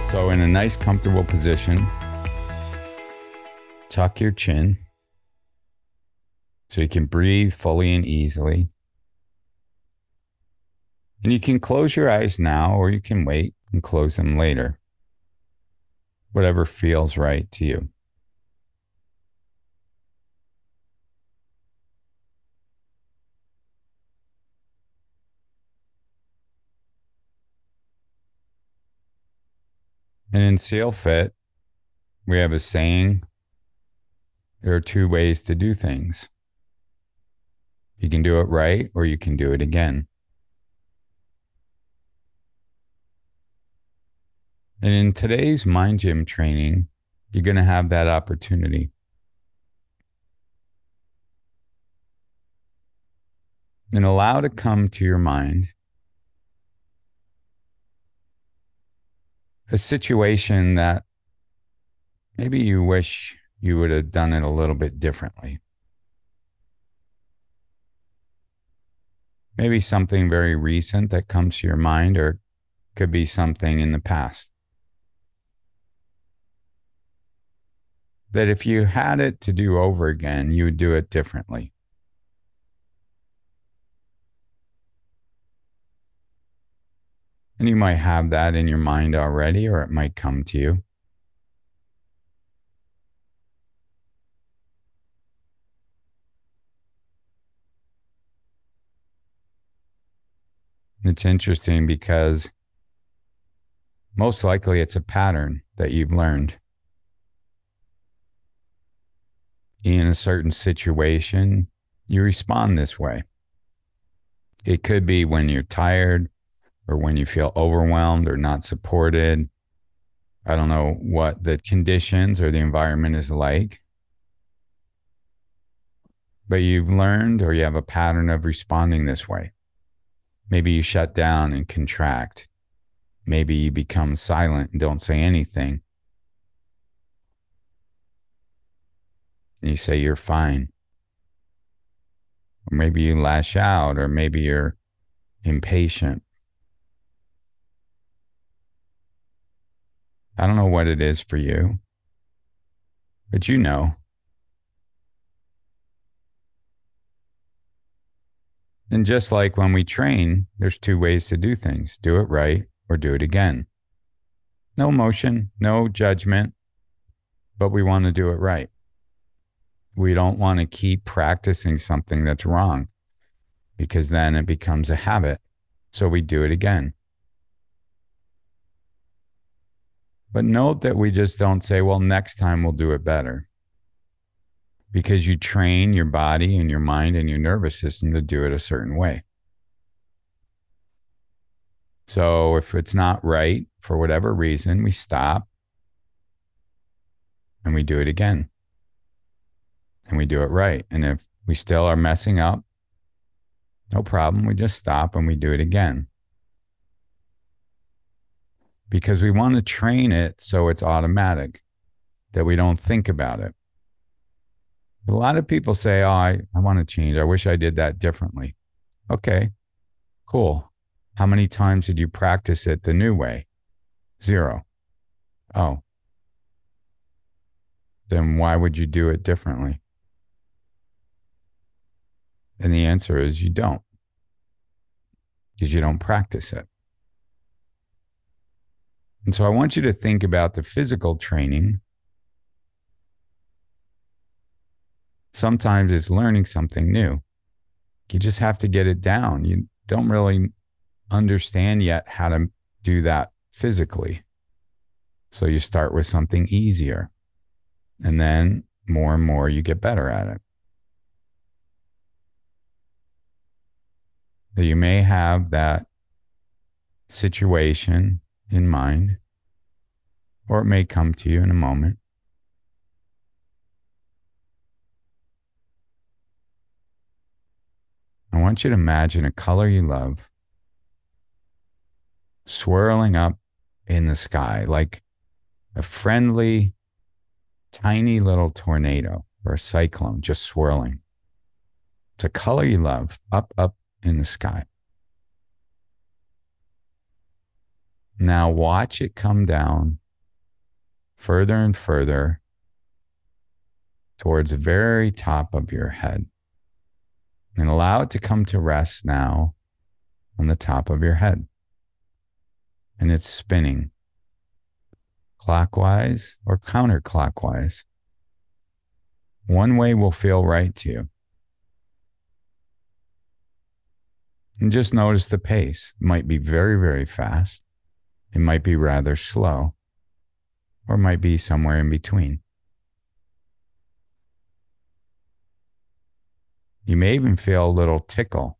So in a nice, comfortable position, tuck your chin so you can breathe fully and easily. And you can close your eyes now, or you can wait and close them later. Whatever feels right to you. And in Seal Fit, we have a saying, there are two ways to do things. You can do it right, or you can do it again. And in today's Mind Gym training, you're going to have that opportunity. And allow to come to your mind a situation that maybe you wish you would have done it a little bit differently. Maybe something very recent that comes to your mind, or could be something in the past. That if you had it to do over again, you would do it differently. And you might have that in your mind already, or it might come to you. It's interesting because most likely it's a pattern that you've learned. In a certain situation, you respond this way. It could be when you're tired, or when you feel overwhelmed or not supported. I don't know what the conditions or the environment is like. But you've learned, or you have a pattern of responding this way. Maybe you shut down and contract. Maybe you become silent and don't say anything. And you say you're fine. Or maybe you lash out, or maybe you're impatient. I don't know what it is for you, but you know. And just like when we train, there's two ways to do things. Do it right, or do it again. No emotion, no judgment, but we want to do it right. We don't want to keep practicing something that's wrong, because then it becomes a habit. So we do it again. But note that we just don't say, well, next time we'll do it better. Because you train your body and your mind and your nervous system to do it a certain way. So if it's not right, for whatever reason, we stop and we do it again. And we do it right. And if we still are messing up, no problem. We just stop and we do it again. Because we want to train it so it's automatic, that we don't think about it. A lot of people say, oh, I want to change. I wish I did that differently. Okay, cool. How many times did you practice it the new way? 0. Oh. Then why would you do it differently? And the answer is you don't. Because you don't practice it. And so I want you to think about the physical training. Sometimes it's learning something new. You just have to get it down. You don't really understand yet how to do that physically. So you start with something easier. And then more and more you get better at it. So you may have that situation in mind, or it may come to you in a moment. I want you to imagine a color you love swirling up in the sky like a friendly, tiny little tornado or a cyclone just swirling. It's a color you love, up in the sky. Now watch it come down further and further towards the very top of your head. And allow it to come to rest now on the top of your head. And it's spinning clockwise or counterclockwise. One way will feel right to you. And just notice the pace. It might be very, very fast. It might be rather slow. Or it might be somewhere in between. You may even feel a little tickle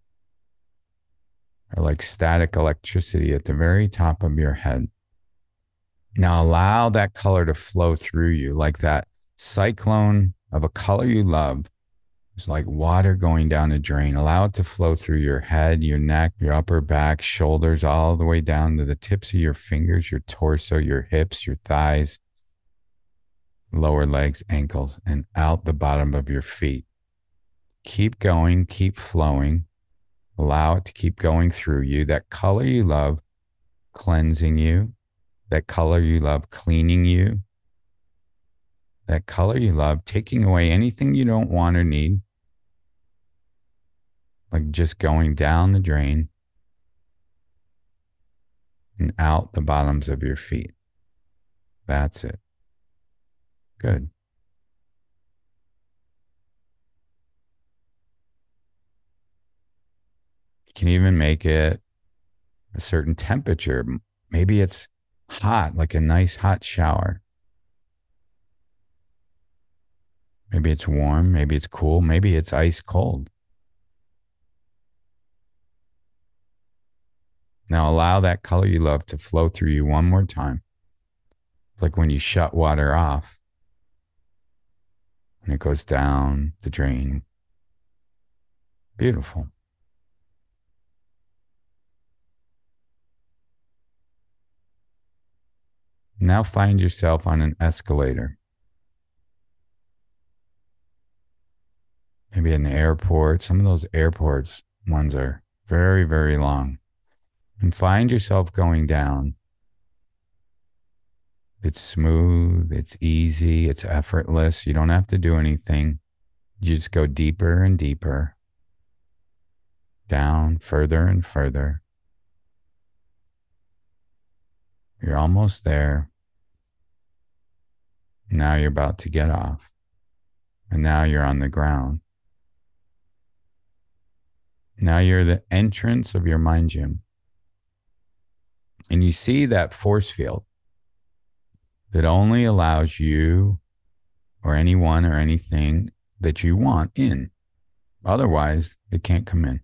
or like static electricity at the very top of your head. Now allow that color to flow through you like that cyclone of a color you love. It's like water going down a drain. Allow it to flow through your head, your neck, your upper back, shoulders, all the way down to the tips of your fingers, your torso, your hips, your thighs, lower legs, ankles, and out the bottom of your feet. Keep going, keep flowing. Allow it to keep going through you. That color you love, cleansing you. That color you love, cleaning you. That color you love, taking away anything you don't want or need. Like just going down the drain and out the bottoms of your feet. That's it. Good. You can even make it a certain temperature. Maybe it's hot, like a nice hot shower. Maybe it's warm, maybe it's cool, maybe it's ice cold. Now allow that color you love to flow through you one more time. It's like when you shut water off and it goes down the drain. Beautiful. Now find yourself on an escalator. Maybe an airport. Some of those airports ones are very, very long. And find yourself going down. It's smooth, it's easy, it's effortless. You don't have to do anything. You just go deeper and deeper. Down, further and further. You're almost there. Now you're about to get off. And now you're on the ground. Now you're the entrance of your mind gym. And you see that force field that only allows you or anyone or anything that you want in. Otherwise, it can't come in.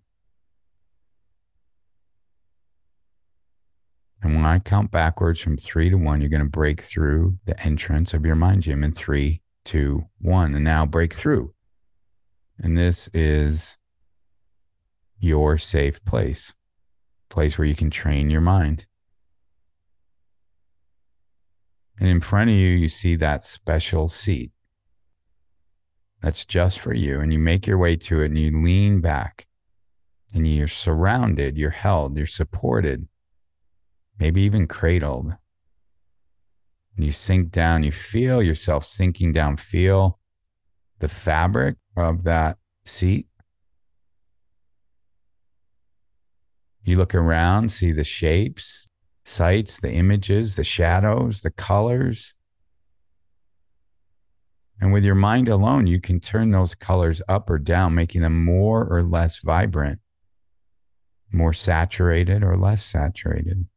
And when I count backwards from 3 to 1, you're going to break through the entrance of your mind gym in 3, 2, 1. And now break through. And this is your safe place where you can train your mind. And in front of you, you see that special seat that's just for you. And you make your way to it and you lean back and you're surrounded, you're held, you're supported, maybe even cradled. And you sink down, you feel yourself sinking down, feel the fabric of that seat. You look around, see the shapes, sights, the images, the shadows, the colors. And with your mind alone, you can turn those colors up or down, making them more or less vibrant, more saturated or less saturated.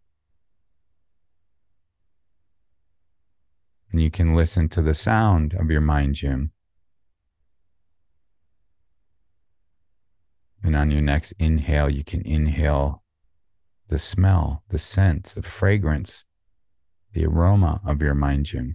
And you can listen to the sound of your mind gym. And on your next inhale, you can inhale the smell, the scent, the fragrance, the aroma of your mind gym.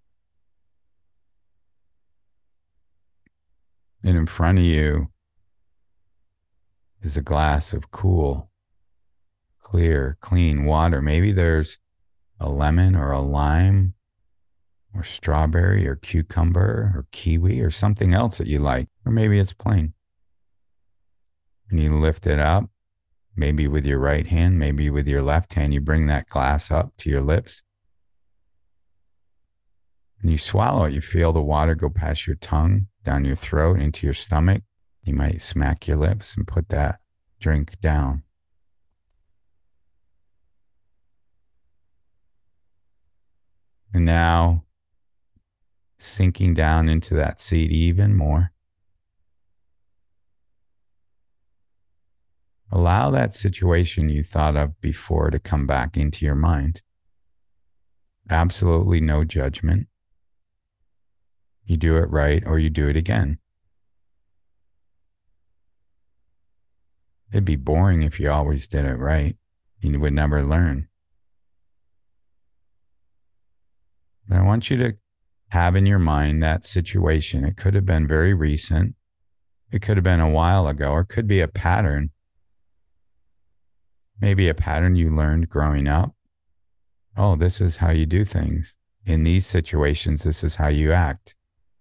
And in front of you is a glass of cool, clear, clean water. Maybe there's a lemon or a lime or strawberry or cucumber or kiwi or something else that you like. Or maybe it's plain. And you lift it up Maybe with your right hand, maybe with your left hand, you bring that glass up to your lips and you swallow it. You feel the water go past your tongue, down your throat, into your stomach. You might smack your lips and put that drink down. And now sinking down into that seat even more. Allow that situation you thought of before to come back into your mind. Absolutely no judgment. You do it right or you do it again. It'd be boring if you always did it right. You would never learn. But I want you to have in your mind that situation. It could have been very recent. It could have been a while ago, or it could be a pattern. Maybe a pattern you learned growing up. Oh, this is how you do things. In these situations, this is how you act.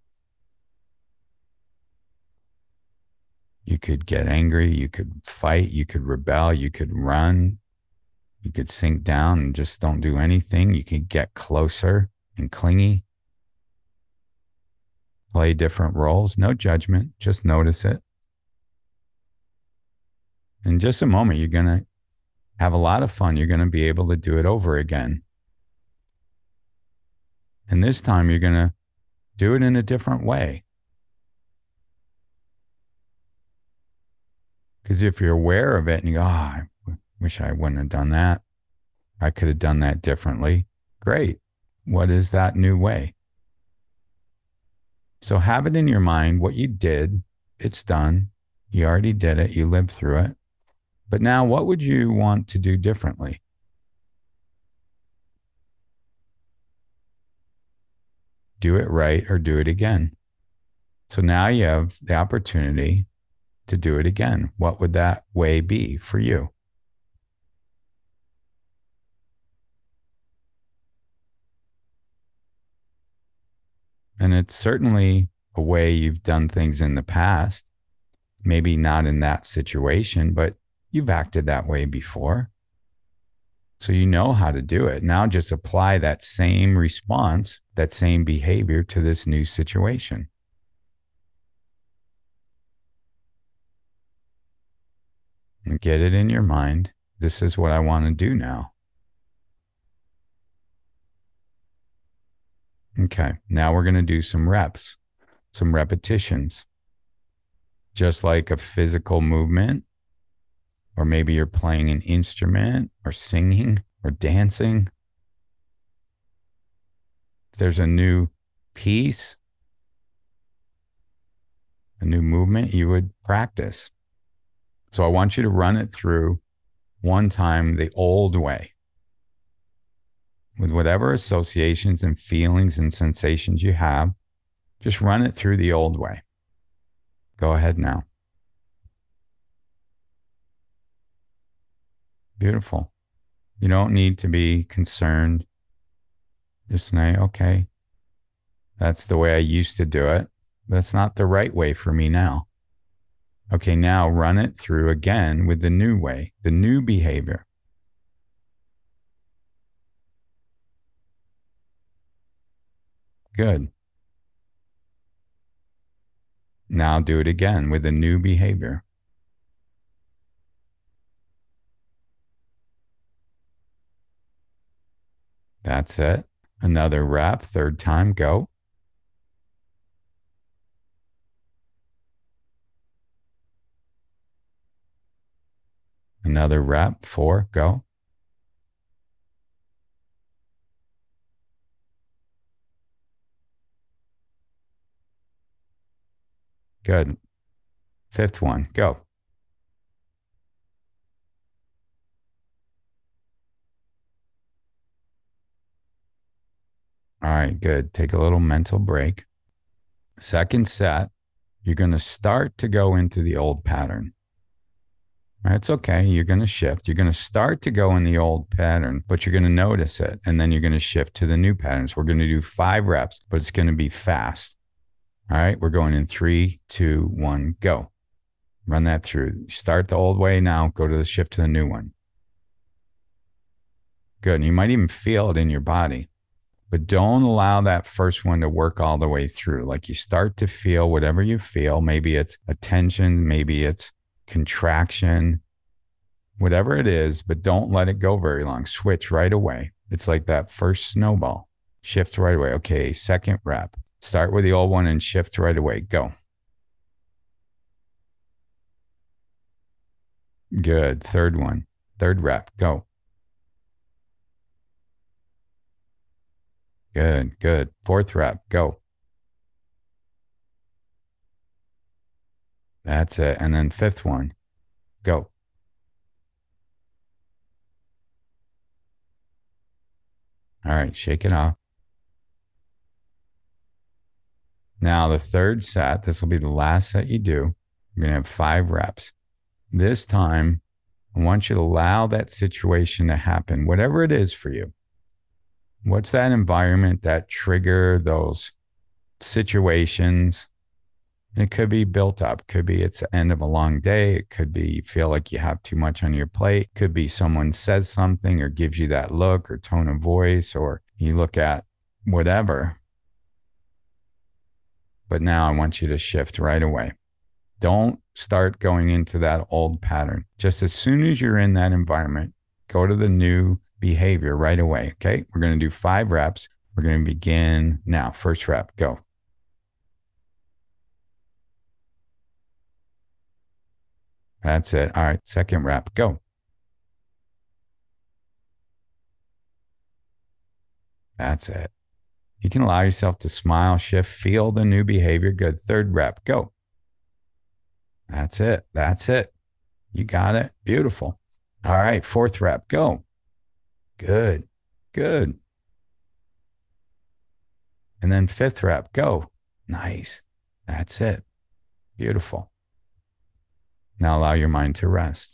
You could get angry, you could fight, you could rebel, you could run, you could sink down and just don't do anything. You could get closer and clingy. Play different roles. No judgment, just notice it. In just a moment, you're going to have a lot of fun. You're going to be able to do it over again. And this time you're going to do it in a different way. Because if you're aware of it and you go, I wish I wouldn't have done that. I could have done that differently. Great. What is that new way? So have it in your mind what you did. It's done. You already did it. You lived through it. But now what would you want to do differently? Do it right or do it again. So now you have the opportunity to do it again. What would that way be for you? And it's certainly a way you've done things in the past. Maybe not in that situation, but you've acted that way before. So you know how to do it. Now just apply that same response, that same behavior to this new situation. And get it in your mind. This is what I want to do now. Okay, now we're going to do some reps, some repetitions. Just like a physical movement, or maybe you're playing an instrument or singing or dancing. If there's a new piece, a new movement, you would practice. So I want you to run it through one time the old way, with whatever associations and feelings and sensations you have. Just run it through the old way. Go ahead now. Beautiful. You don't need to be concerned. Just say, okay, that's the way I used to do it. That's not the right way for me now. Okay, now run it through again with the new way, the new behavior. Good. Now do it again with a new behavior. That's it. Another rep, third time, go. Another rep, 4, go. Good. 5th one, go. All right, good. Take a little mental break. Second set, you're going to start to go into the old pattern. All right, it's okay. You're going to shift. You're going to start to go in the old pattern, but you're going to notice it. And then you're going to shift to the new patterns. We're going to do 5 reps, but it's going to be fast. All right, we're going in 3, 2, 1, go. Run that through. Start the old way now, go to the shift to the new one. Good. And you might even feel it in your body, but don't allow that first one to work all the way through. Like you start to feel whatever you feel. Maybe it's a tension, maybe it's contraction, whatever it is, but don't let it go very long. Switch right away. It's like that first snowball. Shift right away. Okay, second rep. Start with the old one and shift right away. Go. Good. Third one. Third rep. Go. Good, good. Fourth rep. Go. That's it. And then fifth one. Go. All right, shake it off. Now the third set, this will be the last set you do. You're going to have 5 reps. This time, I want you to allow that situation to happen, whatever it is for you. What's that environment, that trigger, those situations? It could be built up. It could be it's the end of a long day. It could be you feel like you have too much on your plate. It could be someone says something or gives you that look or tone of voice, or you look at whatever. But now I want you to shift right away. Don't start going into that old pattern. Just as soon as you're in that environment, go to the new behavior right away. Okay. We're going to do 5 reps. We're going to begin now. First rep, go. That's it. All right. Second rep, go. That's it. You can allow yourself to smile, shift, feel the new behavior. Good. Third rep, go. That's it. That's it. You got it. Beautiful. All right. Fourth rep, go. Good. Good. And then fifth rep, go. Nice. That's it. Beautiful. Now allow your mind to rest.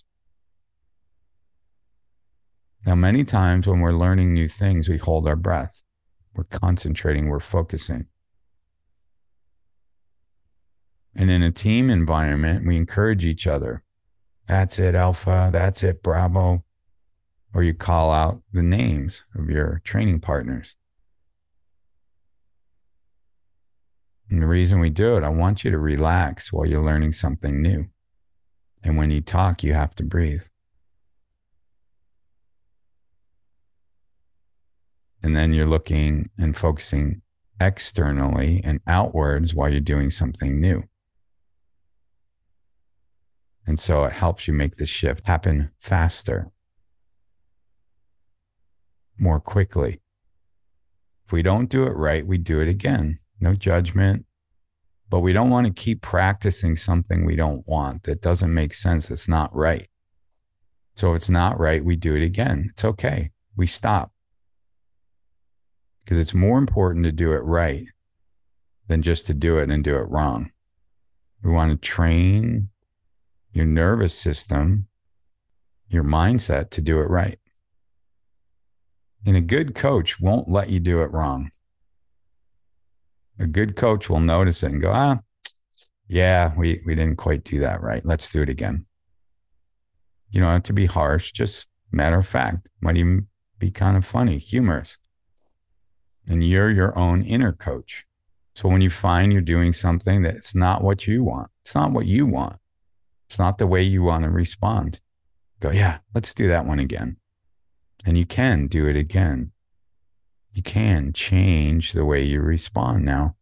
Now, many times when we're learning new things, we hold our breath. We're concentrating, we're focusing. And in a team environment, we encourage each other. That's it, Alpha. That's it, Bravo. Or you call out the names of your training partners. And the reason we do it, I want you to relax while you're learning something new. And when you talk, you have to breathe. And then you're looking and focusing externally and outwards while you're doing something new. And so it helps you make the shift happen faster, more quickly. If we don't do it right, we do it again. No judgment. But we don't want to keep practicing something we don't want, that doesn't make sense. It's not right. So if it's not right, we do it again. It's okay. We stop. Because it's more important to do it right than just to do it and do it wrong. We want to train your nervous system, your mindset to do it right. And a good coach won't let you do it wrong. A good coach will notice it and go, yeah, we didn't quite do that right. Let's do it again. You don't have to be harsh, just matter of fact. Might even be kind of funny, humorous. And you're your own inner coach. So when you find you're doing something that's not what you want, it's not what you want. It's not the way you want to respond. Go, yeah, let's do that one again. And you can do it again. You can change the way you respond now.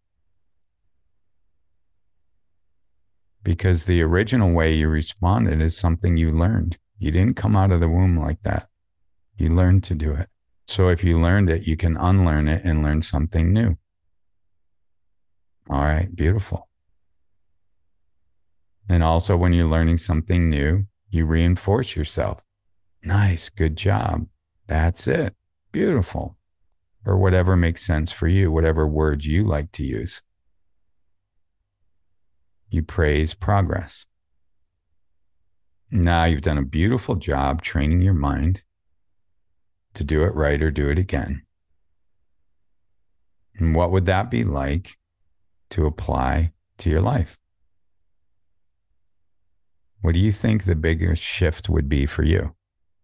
Because the original way you responded is something you learned. You didn't come out of the womb like that. You learned to do it. So if you learned it, you can unlearn it and learn something new. All right, beautiful. And also when you're learning something new, you reinforce yourself. Nice, good job. That's it. Beautiful. Or whatever makes sense for you, whatever words you like to use. You praise progress. Now you've done a beautiful job training your mind to do it right or do it again. And what would that be like to apply to your life? What do you think the biggest shift would be for you?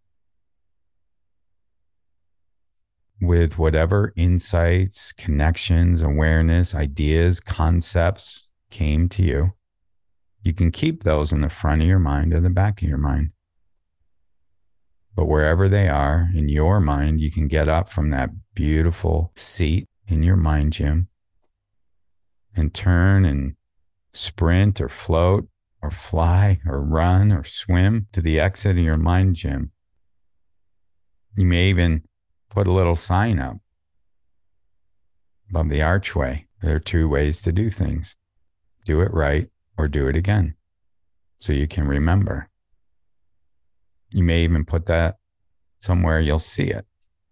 With whatever insights, connections, awareness, ideas, concepts came to you, you can keep those in the front of your mind or the back of your mind. But wherever they are in your mind, you can get up from that beautiful seat in your mind gym and turn and sprint or float or fly or run or swim to the exit of your mind gym. You may even put a little sign up above the archway. There are two ways to do things. Do it right or do it again, so you can remember. You may even put that somewhere you'll see it.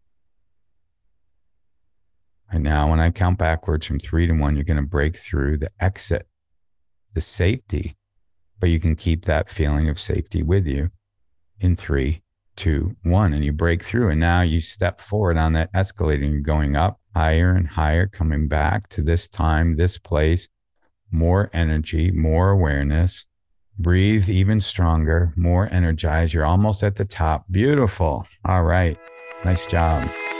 And now when I count backwards from 3 to 1, you're going to break through the exit, the safety, but you can keep that feeling of safety with you in 3, 2, 1, and you break through. And now you step forward on that escalator and you're going up higher and higher, coming back to this time, this place, more energy, more awareness. Breathe even stronger, more energized. You're almost at the top. Beautiful. All right. Nice job.